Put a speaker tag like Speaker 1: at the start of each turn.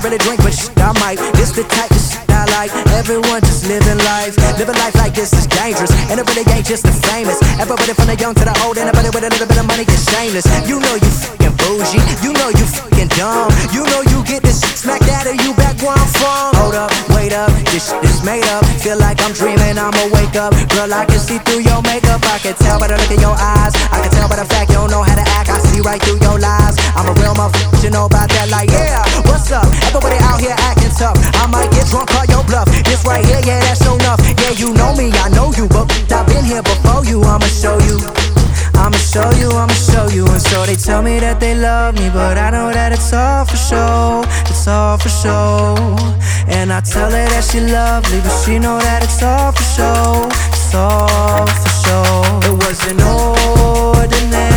Speaker 1: really drink, but I might. This the type of shit I like. Everyone just living life. Living life like this is dangerous, and it really ain't just the famous. Everybody from the young to the old, anybody with a little bit of money is shameless. You know you fucking bougie, you know you fucking dumb. You know you get this shit smacked out of you back where I'm from. Hold up, wait up, this shit is made up. Feel like I'm dreaming, I'ma wake up. Girl, I can see through your makeup. I can tell by the look in your eyes. I can tell by the fact you don't know how to act. I see right through your lies. I'm a real motherfucker, you know about that. Like, yeah, what's up? Everybody out here acting tough. I might get drunk, call your bluff. This right here, yeah, that's no enough. Yeah, you know me, I know you, but I've been here before you. I'ma show you. I'ma show you, I'ma show you. And so they tell me that they love me, but I know that it's all for show. It's all for show. And I tell her that she lovely, but she know that it's all for show. It's all for show. It wasn't ordinary.